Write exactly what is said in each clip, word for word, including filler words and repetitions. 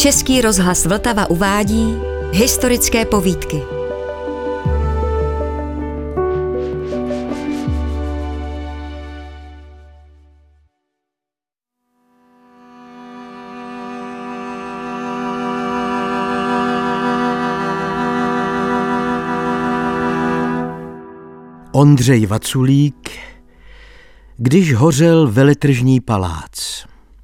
Český rozhlas Vltava uvádí historické povídky. Ondřej Vaculík, Když hořel Veletržní palác.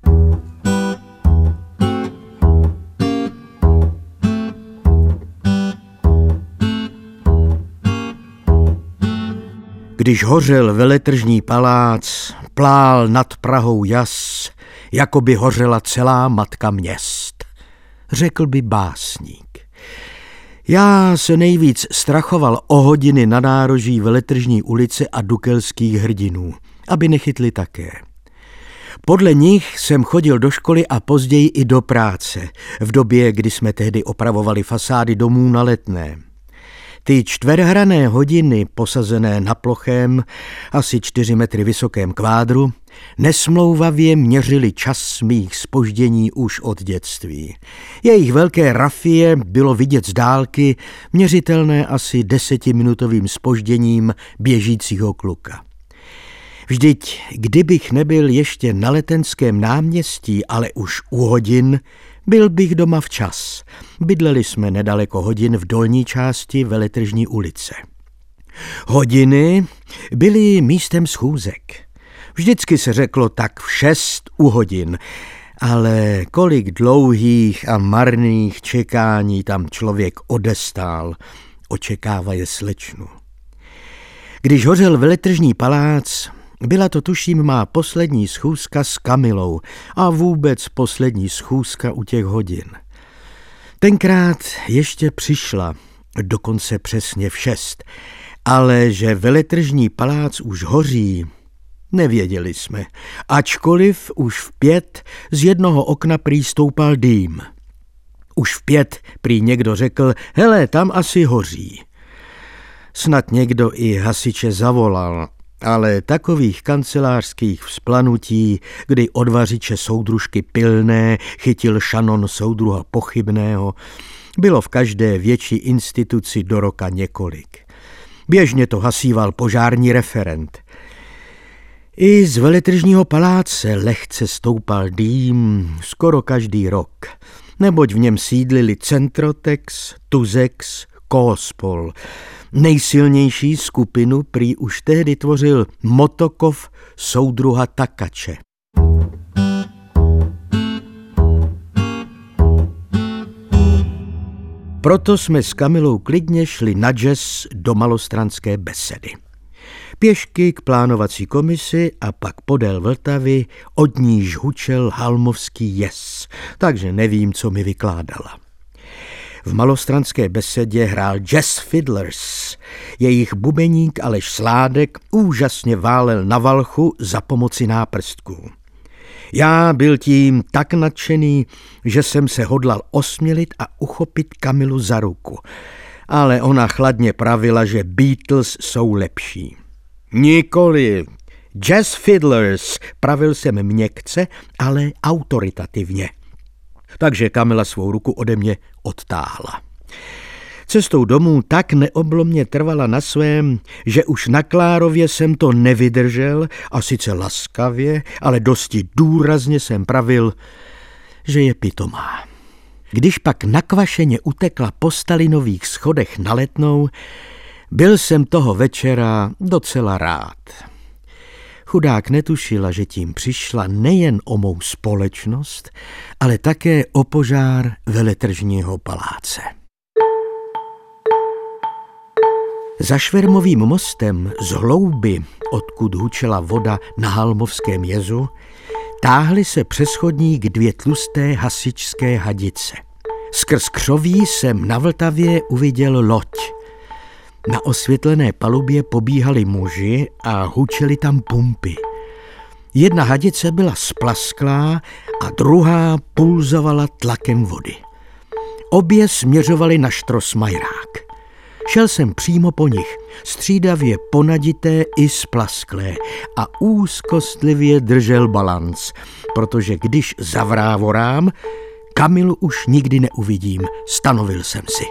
Když hořel Veletržní palác, plál nad Prahou jas, jako by hořela celá matka měst, řekl by básník. Já se nejvíc strachoval o hodiny na nároží Veletržní ulice a dukelských hrdinů, aby nechytli také. Podle nich jsem chodil do školy a později i do práce, v době, kdy jsme tehdy opravovali fasády domů na Letné. Ty čtverhrané hodiny, posazené na plochém, asi čtyři metry vysokém kvádru, nesmlouvavě měřili čas mých zpoždění už od dětství. Jejich velké rafie bylo vidět z dálky, měřitelné asi desetiminutovým zpožděním běžícího kluka. Vždyť, kdybych nebyl ještě na Letenském náměstí, ale už u hodin, byl bych doma včas. Bydleli jsme nedaleko hodin v dolní části Veletržní ulice. Hodiny byly místem schůzek. Vždycky se řeklo tak v šest u hodin, ale kolik dlouhých a marných čekání tam člověk odestál, očekávaje slečnu. Když hořel Veletržní palác, byla to tuším má poslední schůzka s Kamilou a vůbec poslední schůzka u těch hodin. Tenkrát ještě přišla, dokonce přesně v šest, ale že Veletržní palác už hoří, nevěděli jsme, ačkoliv už v pět z jednoho okna prý stoupal dým. Už v pět prý někdo řekl, hele, tam asi hoří. Snad někdo i hasiče zavolal, ale takových kancelářských vzplanutí, kdy od vařiče soudružky Pilné chytil šanon soudruha Pochybného, bylo v každé větší instituci do roka několik. Běžně to hasíval požární referent. I z Veletržního paláce lehce stoupal dým skoro každý rok, neboť v něm sídlili Centrotex, Tuzex, Koospol. Nejsilnější skupinu prý už tehdy tvořil Motokov soudruha Takače. Proto jsme s Kamilou klidně šli na jazz do Malostranské besedy. Pěšky k plánovací komisi a pak podél Vltavy od níž hučel halmovský jez, takže nevím, co mi vykládala. V Malostranské besedě hrál Jazz Fiddlers. Jejich bubeník Aleš Sládek úžasně válel na valchu za pomoci náprstků. Já byl tím tak nadšený, že jsem se hodlal osmělit a uchopit Kamilu za ruku. Ale ona chladně pravila, že Beatles jsou lepší. Nikoli. Jazz Fiddlers, pravil jsem měkce, ale autoritativně. Takže Kamila svou ruku ode mě odtáhla. Cestou domů tak neoblomně trvala na svém, že už na Klárově jsem to nevydržel a sice laskavě, ale dosti důrazně jsem pravil, že je pitomá. Když pak nakvašeně utekla po Stalinových schodech na Letnou, byl jsem toho večera docela rád. Chudák netušila, že tím přišla nejen o mou společnost, ale také o požár Veletržního paláce. Za Švermovým mostem z hlouby, odkud hučela voda na Halmovském jezu, táhly se přes chodník dvě tlusté hasičské hadice. Skrz křoví jsem na Vltavě uviděl loď. Na osvětlené palubě pobíhali muži a hučeli tam pumpy. Jedna hadice byla splasklá a druhá pulzovala tlakem vody. Obě směřovaly na Štrosmajerák. Šel jsem přímo po nich, střídavě ponadité i splasklé a úzkostlivě držel balanc, protože když zavrávorám, Kamilu už nikdy neuvidím, stanovil jsem si.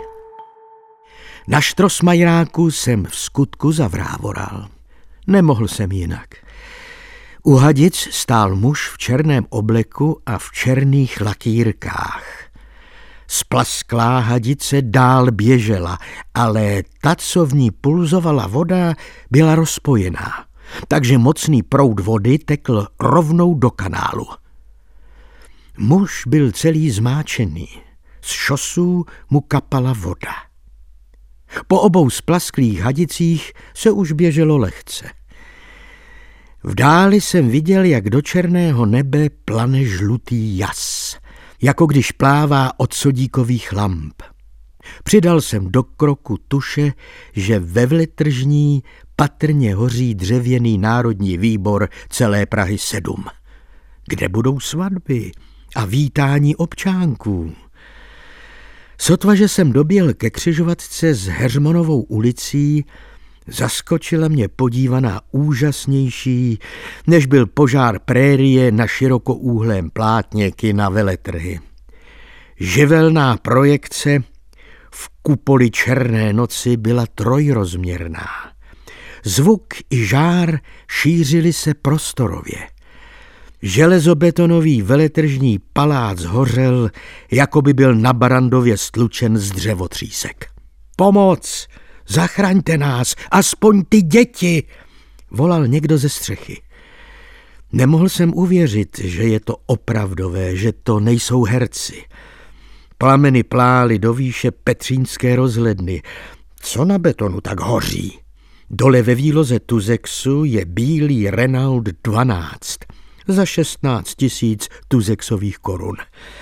Na štrosmajáku jsem v skutku zavrávoral. Nemohl jsem jinak. U hadic stál muž v černém obleku a v černých lakýrkách. Splasklá hadice dál běžela, ale ta, co v ní pulzovala voda, byla rozpojená, takže mocný proud vody tekl rovnou do kanálu. Muž byl celý zmáčený, z šosů mu kapala voda. Po obou splasklých hadicích se už běželo lehce. V dáli jsem viděl, jak do černého nebe plane žlutý jas, jako když plává od sodíkových lamp. Přidal jsem do kroku tuše, že ve Veletržní patrně hoří dřevěný národní výbor celé Prahy sedm. Kde budou svatby a vítání občánků? Sotva, že jsem doběhl ke křižovatce s Heřmanovou ulicí, zaskočila mě podívaná úžasnější, než byl požár prérie na širokoúhlém plátně kina Veletrhy. Živelná projekce v kupoli černé noci byla trojrozměrná. Zvuk i žár šířily se prostorově. Železobetonový veletržní palác hořel, jako by byl na Barandově stlučen z dřevotřísek. Pomoc! Zachraňte nás, aspoň ty děti! Volal někdo ze střechy. Nemohl jsem uvěřit, že je to opravdové, že to nejsou herci. Plameny plály do výše Petřínské rozhledny. Co na betonu tak hoří? Dole ve výloze Tuzexu je bílý Renault dvanáct za šestnáct tisíc tuzexových korun.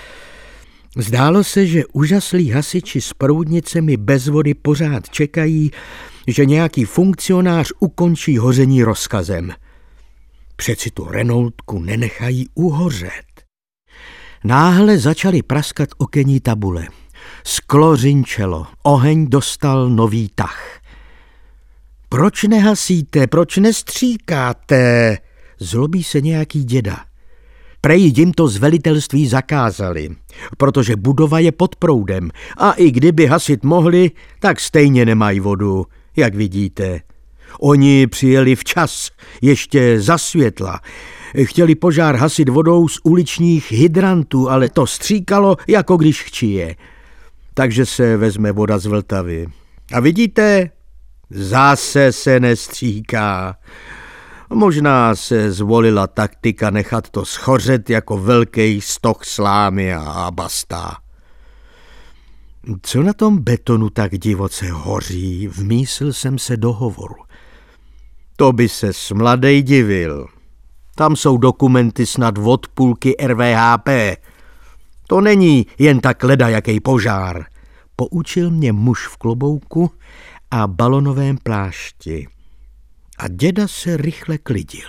Zdálo se, že úžaslí hasiči s proudnicemi bez vody pořád čekají, že nějaký funkcionář ukončí hoření rozkazem. Přeci tu Renaultku nenechají uhořet. Náhle začaly praskat okenní tabule. Sklo řinčelo, oheň dostal nový tah. Proč nehasíte, proč nestříkáte? Zlobí se nějaký děda. Prej jim to z velitelství zakázali, protože budova je pod proudem a i kdyby hasit mohli, tak stejně nemají vodu, jak vidíte. Oni přijeli včas, ještě za světla. Chtěli požár hasit vodou z uličních hydrantů, ale to stříkalo, jako když chčije. Takže se vezme voda z Vltavy. A vidíte, zase se nestříká. Možná se zvolila taktika nechat to schořet jako velký stoch slámy a basta. Co na tom betonu tak divoce hoří, vmísil jsem se do hovoru. To by se mladej divil. Tam jsou dokumenty snad od půlky R V H P. To není jen tak ledajaký požár. Poučil mě muž v klobouku a balonovém plášti. A děda se rychle klidil.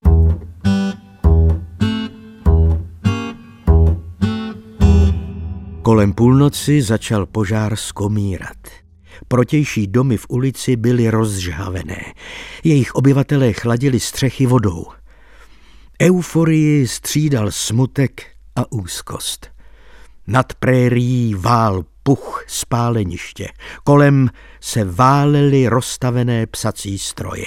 Kolem půlnoci začal požár skomírat. Protější domy v ulici byly rozžhavené. Jejich obyvatelé chladili střechy vodou. Euforii střídal smutek a úzkost. Nad prérií vál puch spáleniště. Kolem se válely rozstavené psací stroje.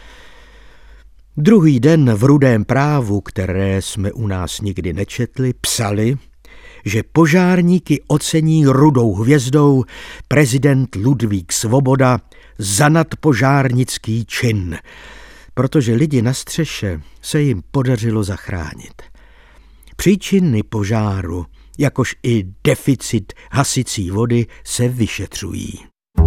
Druhý den v Rudém právu, které jsme u nás nikdy nečetli, psali, že požárníky ocení rudou hvězdou prezident Ludvík Svoboda za nadpožárnický čin, protože lidi na střeše se jim podařilo zachránit. Příčiny požáru, jakož i deficit hasicí vody, se vyšetřují.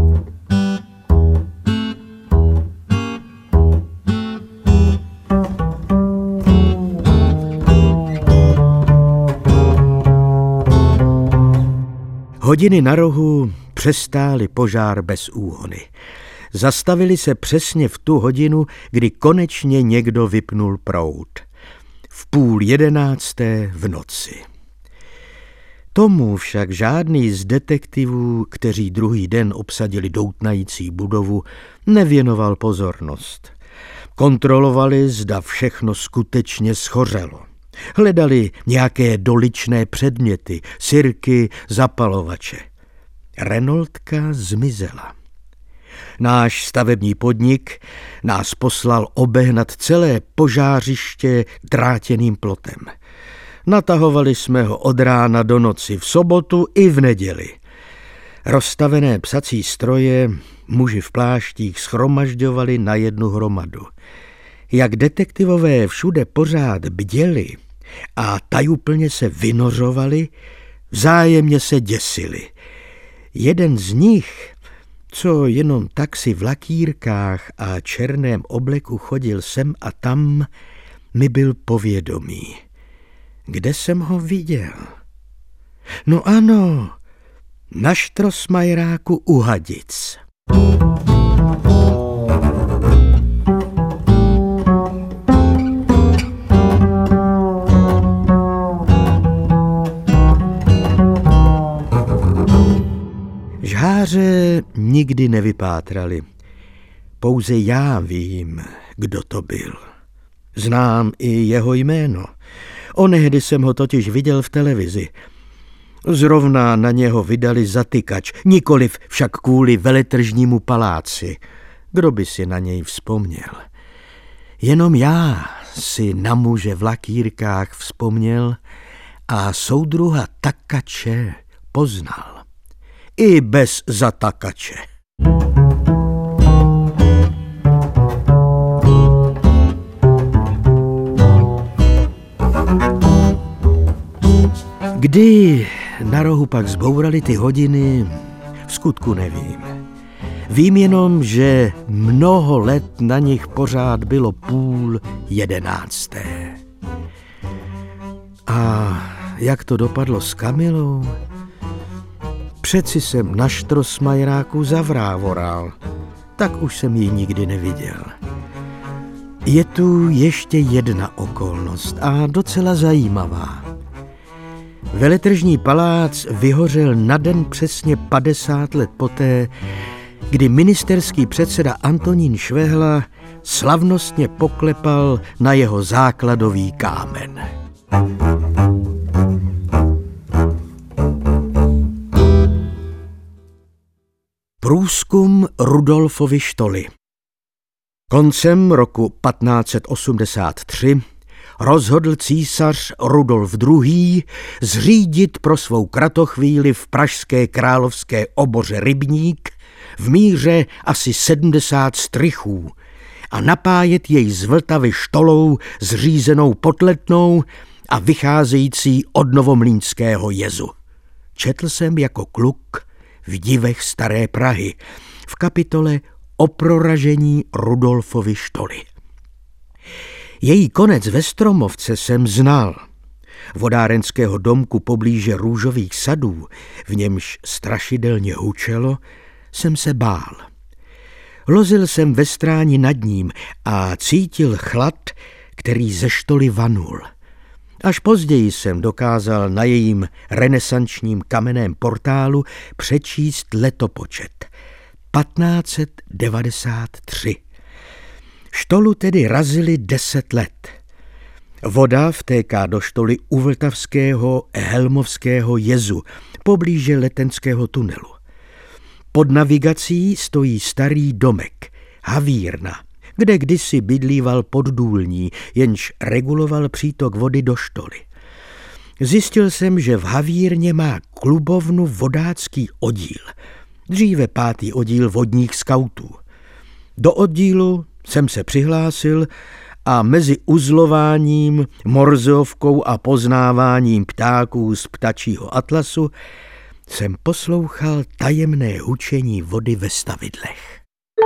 Hodiny na rohu přestály požár bez úhony. Zastavili se přesně v tu hodinu, kdy konečně někdo vypnul proud. V půl jedenácté v noci. Tomu však žádný z detektivů, kteří druhý den obsadili doutnající budovu, nevěnoval pozornost. Kontrolovali, zda všechno skutečně schořelo. Hledali nějaké doličné předměty, sirky, zapalovače. Renaultka zmizela. Náš stavební podnik nás poslal obehnat celé požářiště drátěným plotem. Natahovali jsme ho od rána do noci v sobotu i v neděli. Rozstavené psací stroje muži v pláštích shromažďovali na jednu hromadu. Jak detektivové všude pořád bděli a tajuplně se vynořovali, vzájemně se děsili. Jeden z nich, co jenom tak si v lakýrkách a černém obleku chodil sem a tam, mi byl povědomý. Kde jsem ho viděl? No ano, na Štrosmajeráku u Hadic. Žháře nikdy nevypátrali. Pouze já vím, kdo to byl. Znám i jeho jméno. Onehdy jsem ho totiž viděl v televizi. Zrovna na něho vydali zatykač, nikoliv však kvůli veletržnímu paláci. Kdo by si na něj vzpomněl? Jenom já si na muže v lakýrkách vzpomněl a soudruha Takače poznal. I bez zatakače. Kdy na rohu pak zbourali ty hodiny, v skutku nevím. Vím jenom, že mnoho let na nich pořád bylo půl jedenácté. A jak to dopadlo s Kamilou? Přeci jsem na Štrosmajeráku zavrávoral, tak už jsem ji nikdy neviděl. Je tu ještě jedna okolnost a docela zajímavá. Veletržní palác vyhořel na den přesně padesát let poté, kdy ministerský předseda Antonín Švehla slavnostně poklepal na jeho základový kámen. Průzkum Rudolfovy štoly. Koncem roku patnáct set osmdesát tři rozhodl císař Rudolf druhý. zřídit pro svou kratochvíli v pražské královské oboře rybník v míře asi sedmdesát strychů a napájet jej z Vltavy štolou zřízenou pod Letnou a vycházející od Novomlýnského jezu. Četl jsem jako kluk v Divech staré Prahy v kapitole o proražení Rudolfovy štoly. Její konec ve Stromovce jsem znal. Vodárenského domku poblíže Růžových sadů, v němž strašidelně hučelo, jsem se bál. Lozil jsem ve stráni nad ním a cítil chlad, který ze štoly vanul. Až později jsem dokázal na jejím renesančním kamenném portálu přečíst letopočet. patnáct set devadesát tři. Štolu tedy razili deset let. Voda vtéká do štoly u Vltavského Helmovského jezu, poblíže Letenského tunelu. Pod navigací stojí starý domek, havírna, kde kdysi bydlíval poddůlní, jenž reguloval přítok vody do štoly. Zjistil jsem, že v havírně má klubovnu vodácký oddíl, dříve pátý oddíl vodních skautů. Do oddílu jsem se přihlásil a mezi uzlováním, morzovkou a poznáváním ptáků z ptačího atlasu jsem poslouchal tajemné hučení vody ve stavidlech.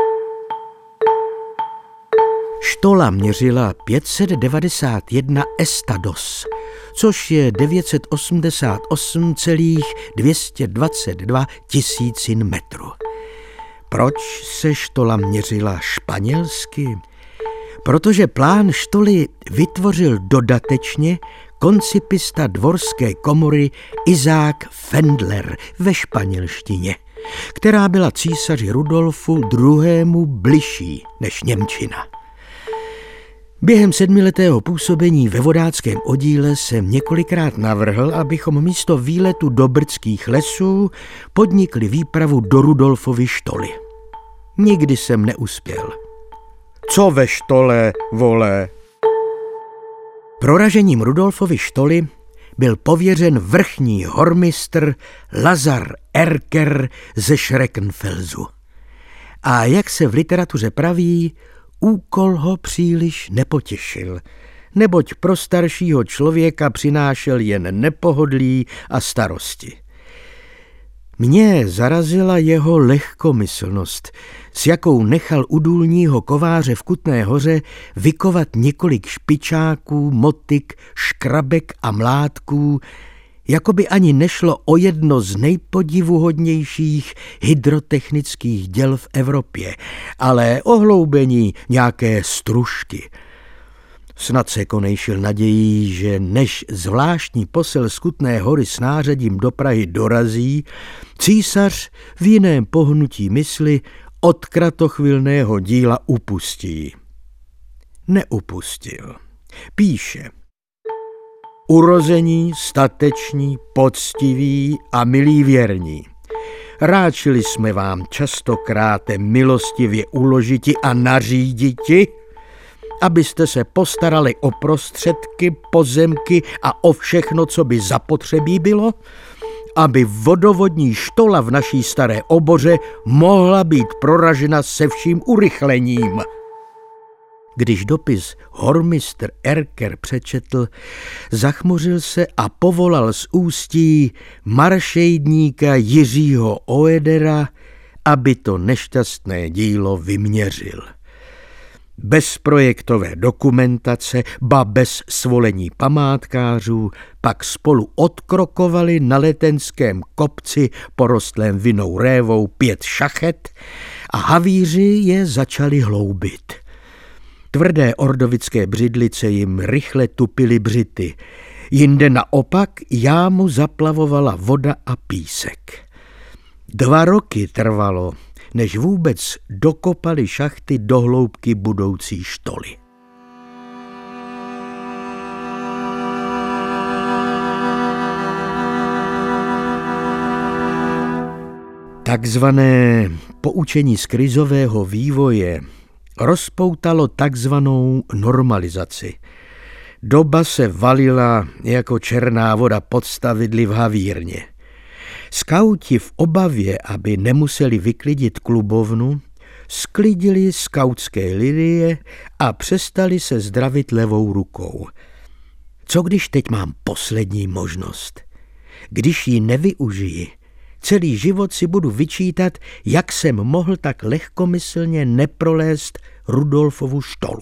Štola měřila pět set devadesát jedna estados, což je devět set osmdesát osm celá dvě stě dvacet dva tisícin metru. Proč se štola měřila španělsky? Protože plán štoly vytvořil dodatečně koncipista dvorské komory Izák Fendler ve španělštině, která byla císaři Rudolfu druhému bližší než němčina. Během sedmiletého působení ve vodáckém oddíle jsem několikrát navrhl, abychom místo výletu do brdských lesů podnikli výpravu do Rudolfovy štoly. Nikdy jsem neuspěl. Co ve štole, vole? Proražením Rudolfovy štoly byl pověřen vrchní hormistr Lazar Erker ze Schreckenfelsu. A jak se v literatuře praví, úkol ho příliš nepotěšil, neboť pro staršího člověka přinášel jen nepohodlí a starosti. Mě zarazila jeho lehkomyslnost, s jakou nechal u důlního kováře v Kutné Hoře vykovat několik špičáků, motyk, škrabek a mládků, jako by ani nešlo o jedno z nejpodivuhodnějších hydrotechnických děl v Evropě, ale o hloubení nějaké stružky. Snad se konejšil nadějí, že než zvláštní posel z Kutné Hory s nářadím do Prahy dorazí, císař v jiném pohnutí mysli od kratochvilného díla upustí. Neupustil. Píše: urození, stateční, poctiví a milí věrní. Ráčili jsme vám častokrát milostivě uložiti a naříditi, abyste se postarali o prostředky, pozemky a o všechno, co by zapotřebí bylo, aby vodovodní štola v naší staré oboře mohla být proražena se vším urychlením. Když dopis hormistr Erker přečetl, zachmuřil se a povolal z ústí maršejdníka Jiřího Oedera, aby to nešťastné dílo vyměřil. Bez projektové dokumentace, ba bez svolení památkářů, pak spolu odkrokovali na letenském kopci porostlém vinnou révou pět šachet a havíři je začali hloubit. Tvrdé ordovické břidlice jim rychle tupily břity, jinde naopak jámu zaplavovala voda a písek. Dva roky trvalo, než vůbec dokopali šachty do hloubky budoucí štoly. Takzvané poučení z krizového vývoje rozpoutalo takzvanou normalizaci. Doba se valila jako černá voda pod stavidly v havírně. Skauti v obavě, aby nemuseli vyklidit klubovnu, sklidili skautské lilie a přestali se zdravit levou rukou. Co když teď mám poslední možnost? Když ji nevyužiji, celý život si budu vyčítat, jak jsem mohl tak lehkomyslně neprolézt Rudolfovu štolu.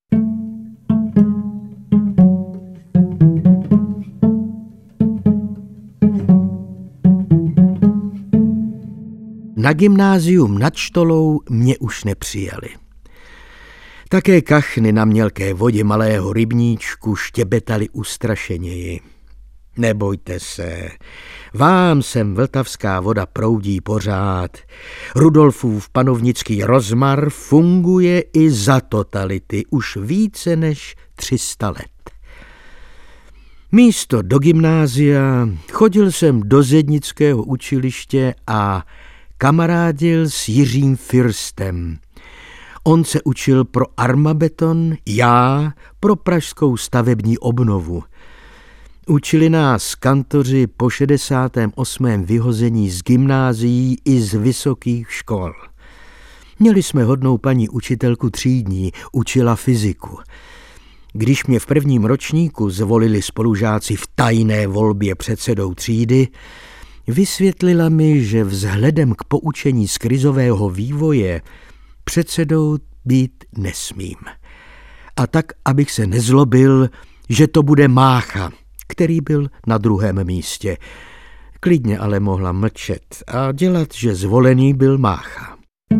Na gymnázium nad Štolou mě už nepřijali. Také kachny na mělké vodě malého rybníčku štěbetali ustrašeněji. Nebojte se, vám sem vltavská voda proudí pořád. Rudolfův panovnický rozmar funguje i za totality už více než tři sta let. Místo do gymnázia chodil jsem do zednického učiliště a kamarádil s Jiřím Firstem. On se učil pro armabeton, já pro pražskou stavební obnovu. Učili nás kantoři po šedesátém osmém vyhození z gymnázií i z vysokých škol. Měli jsme hodnou paní učitelku třídní, učila fyziku. Když mě v prvním ročníku zvolili spolužáci v tajné volbě předsedou třídy, vysvětlila mi, že vzhledem k poučení z krizového vývoje předsedou být nesmím. A tak, abych se nezlobil, že to bude Mácha, který byl na druhém místě. Klidně ale mohla mlčet a dělat, že zvolený byl Mácha.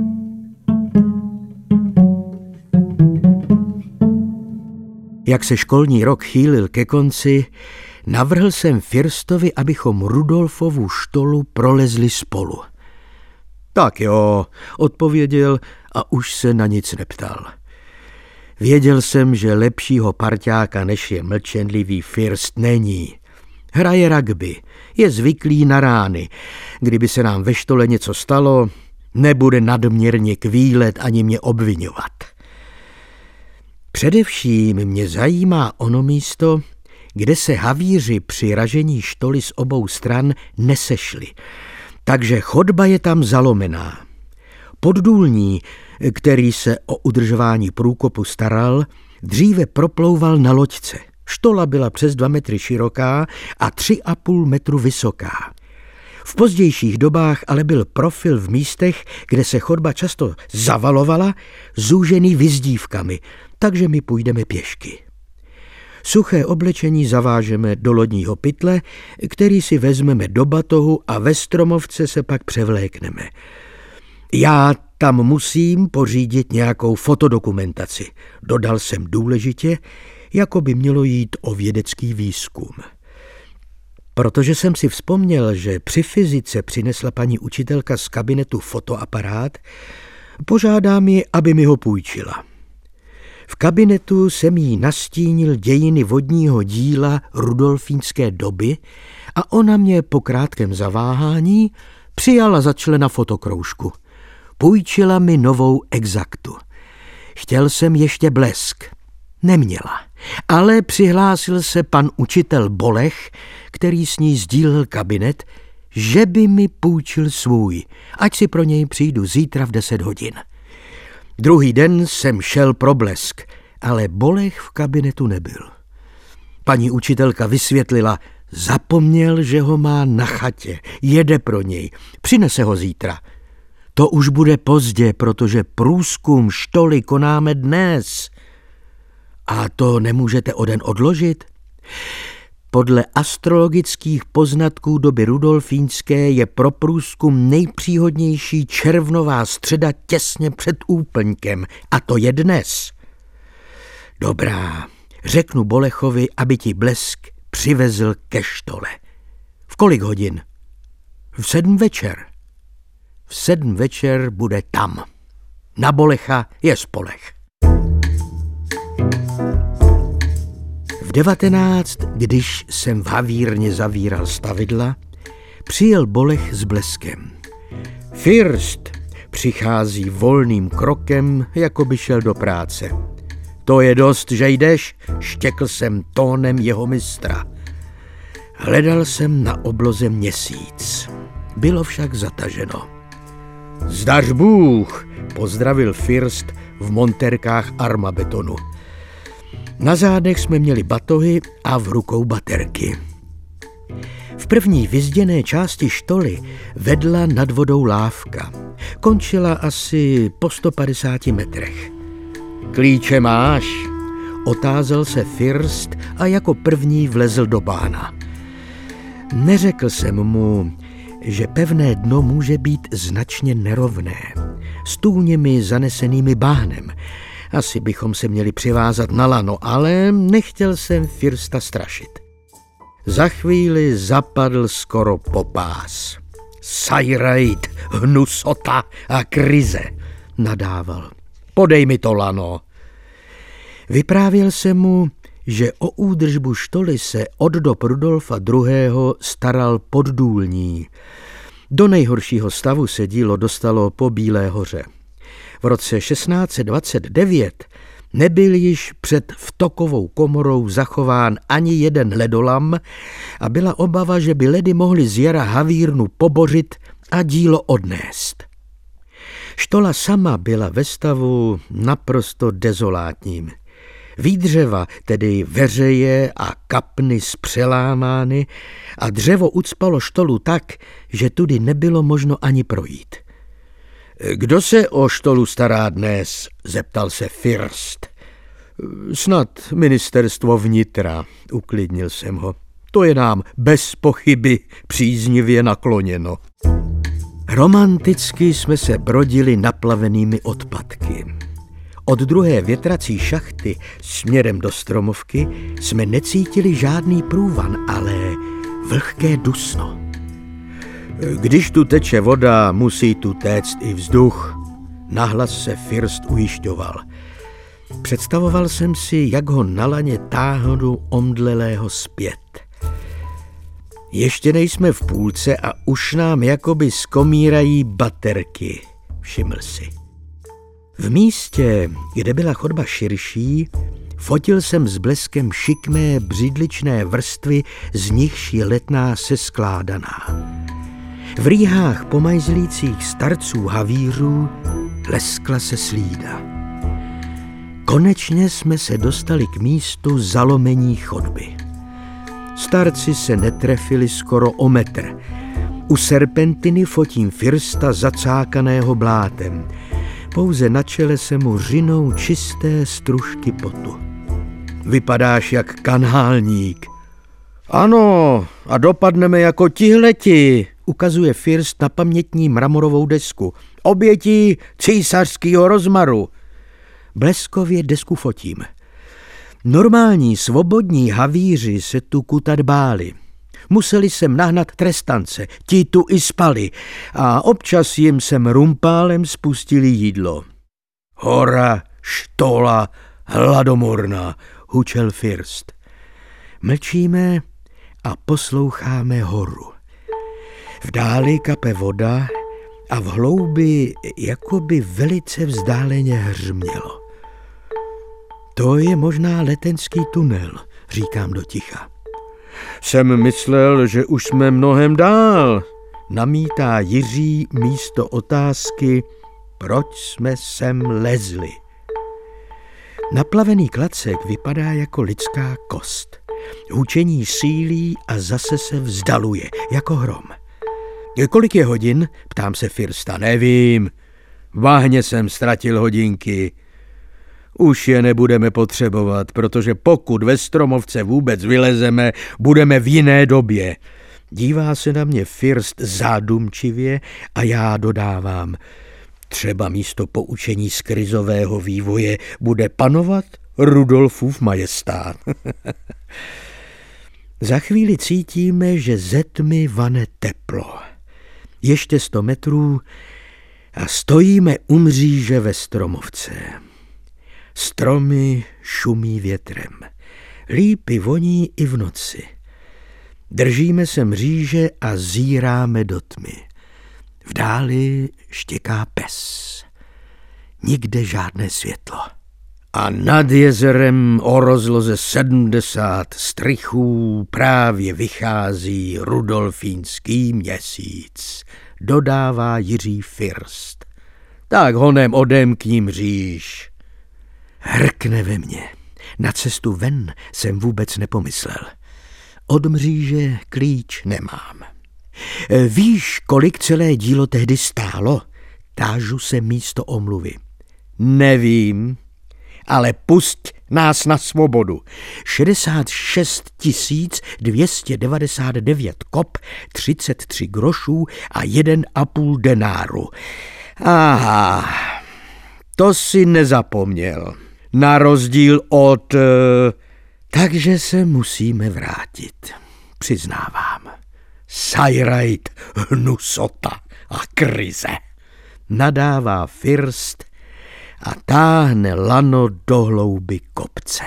Jak se školní rok chýlil ke konci, navrhl jsem Firstovi, abychom Rudolfovu štolu prolezli spolu. Tak jo, odpověděl a už se na nic neptal. Věděl jsem, že lepšího parťáka, než je mlčenlivý First, není. Hraje rugby, je zvyklý na rány. Kdyby se nám ve štole něco stalo, nebude nadměrně kvílet ani mě obviňovat. Především mě zajímá ono místo, kde se havíři při ražení štoly z obou stran nesešli. Takže chodba je tam zalomená. Poddůlní, který se o udržování průkopu staral, dříve proplouval na loďce. Štola byla přes dva metry široká a tři a půl metru vysoká. V pozdějších dobách ale byl profil v místech, kde se chodba často zavalovala, zúžený vyzdívkami, takže my půjdeme pěšky. Suché oblečení zavážeme do lodního pytle, který si vezmeme do batohu a ve stromovce se pak převlékneme. Já tam musím pořídit nějakou fotodokumentaci. Dodal jsem důležitě, jako by mělo jít o vědecký výzkum. Protože jsem si vzpomněl, že při fyzice přinesla paní učitelka z kabinetu fotoaparát, požádám ji, aby mi ho půjčila. V kabinetu jsem jí nastínil dějiny vodního díla rudolfínské doby a ona mě po krátkém zaváhání přijala za člena fotokroužku. Půjčila mi novou Exactu. Chtěl jsem ještě blesk. Neměla, ale přihlásil se pan učitel Bolech, který s ní sdílel kabinet, že by mi půjčil svůj, ať si pro něj přijdu zítra v deset hodin. Druhý den jsem šel pro blesk, ale Bolech v kabinetu nebyl. Paní učitelka vysvětlila, zapomněl, že ho má na chatě, jede pro něj, přinese ho zítra. To už bude pozdě, protože průzkum štoly konáme dnes. A to nemůžete o den odložit? Podle astrologických poznatků doby rudolfínské je pro průzkum nejpříhodnější červnová středa těsně před úplňkem. A to je dnes. Dobrá, řeknu Bolechovi, aby ti blesk přivezl ke štole. V kolik hodin? V sedm večer. V sedm večer bude tam. Na Bolecha je spolech. V devatenáct, když jsem v havírně zavíral stavidla, přijel Bolech s bleskem. First přichází volným krokem, jako by šel do práce. To je dost, že jdeš, štěkl jsem tónem jeho mistra. Hledal jsem na obloze měsíc. Bylo však zataženo. Zdař Bůh, pozdravil First v montérkách armabetonu. Na zádech jsme měli batohy a v rukou baterky. V první vyzděné části štoly vedla nad vodou lávka. Končila asi po sto padesáti metrech. Klíče máš? Otázal se First a jako první vlezl do bána. Neřekl jsem mu, že pevné dno může být značně nerovné, s tůněmi zanesenými báhnem. Asi bychom se měli přivázat na lano, ale nechtěl jsem Firsta strašit. Za chvíli zapadl skoro po pás. Sajrajt, hnusota a krize, nadával. Podej mi to lano. Vyprávěl jsem mu, že o údržbu štoly se od dob Rudolfa druhého. staral poddůlní. Do nejhoršího stavu se dílo dostalo po Bílé hoře. V roce šestnáct set dvacet devět nebyl již před vtokovou komorou zachován ani jeden ledolam a byla obava, že by ledy mohly z jara havírnu pobořit a dílo odnést. Štola sama byla ve stavu naprosto dezolátním. Výdřeva, tedy veřeje a kapny spřelámány a dřevo ucpalo štolu tak, že tudy nebylo možno ani projít. Kdo se o štolu stará dnes? Zeptal se First. Snad ministerstvo vnitra, uklidnil jsem ho. To je nám bez pochyby příznivě nakloněno. Romanticky jsme se brodili naplavenými odpadky. Od druhé větrací šachty směrem do Stromovky jsme necítili žádný průvan, ale vlhké dusno. Když tu teče voda, musí tu téct i vzduch, nahlas se First ujišťoval. Představoval jsem si, jak ho na laně táhnu omdlelého zpět. Ještě nejsme v půlce a už nám jakoby skomírají baterky, všiml si. V místě, kde byla chodba širší, fotil jsem s bleskem šikmé břidličné vrstvy, z nichž je Letná seskládaná. V rýhách pomajzlících starců havířů leskla se slída. Konečně jsme se dostali k místu zalomení chodby. Starci se netrefili skoro o metr. U serpentiny fotím Firsta zacákaného blátem. Pouze na čele se mu řinou čisté stružky potu. Vypadáš jak kanálník. Ano, a dopadneme jako tihleti, ukazuje First na pamětní mramorovou desku. Oběti císařského rozmaru. Bleskově desku fotím. Normální svobodní havíři se tu kutat báli. Museli sem nahnat trestance, ti tu i spali a občas jim sem rumpálem spustili jídlo. Hora, štola, hladomorná, hučel First. Mlčíme a posloucháme horu. V dáli kape voda a v hloubi jakoby velice vzdáleně hřmělo. To je možná letenský tunel, říkám do ticha. Jsem myslel, že už jsme mnohem dál, namítá Jiří místo otázky, proč jsme sem lezli. Naplavený klacek vypadá jako lidská kost. Hučení sílí a zase se vzdaluje, jako hrom. Kolik je hodin? Ptám se Firsta. Nevím. Váhně jsem ztratil hodinky. Už je nebudeme potřebovat, protože pokud ve Stromovce vůbec vylezeme, budeme v jiné době. Dívá se na mě First zádumčivě a já dodávám. Třeba místo poučení z krizového vývoje bude panovat Rudolfův majestát. Za chvíli cítíme, že ze tmy vane teplo. Ještě sto metrů a stojíme u mříže ve Stromovce. Stromy šumí větrem. Lípy voní i v noci. Držíme se mříže a zíráme do tmy. V dáli štěká pes. Nikde žádné světlo. A nad jezerem o rozloze sedmdesát strychů právě vychází rudolfínský měsíc, dodává Jiří First. Tak honem odemkni mříž. Hrkne ve mně. Na cestu ven jsem vůbec nepomyslel. Od mříže klíč nemám. Víš, kolik celé dílo tehdy stálo? Tážu se místo omluvy. Nevím, ale pusť nás na svobodu. šedesát šest tisíc dvě stě devadesát devět kop, třicet tři grošů a jeden a půl denáru. Aha, to si nezapomněl. Na rozdíl od... Takže se musíme vrátit, přiznávám. Sajrajt, hnusota a krize. Nadává First a táhne lano do hlouby kopce.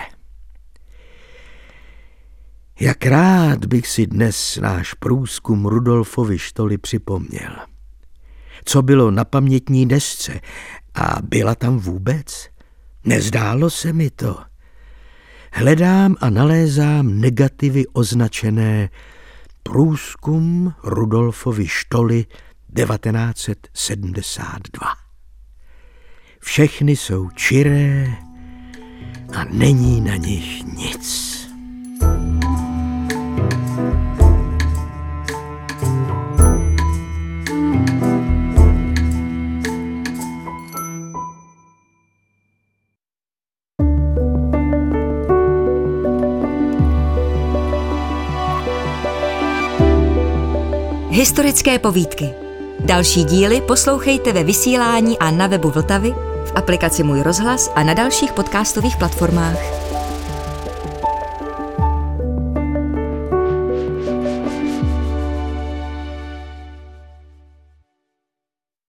Jak rád bych si dnes náš průzkum Rudolfovy štoly připomněl. Co bylo na pamětní desce a byla tam vůbec? Nezdálo se mi to. Hledám a nalézám negativy označené Průzkum Rudolfovy štoly devatenáct set sedmdesát dva. Všechny jsou čiré a není na nich nic. Historické povídky. Další díly poslouchejte ve vysílání a na webu Vltavy, v aplikaci Můj rozhlas a na dalších podcastových platformách.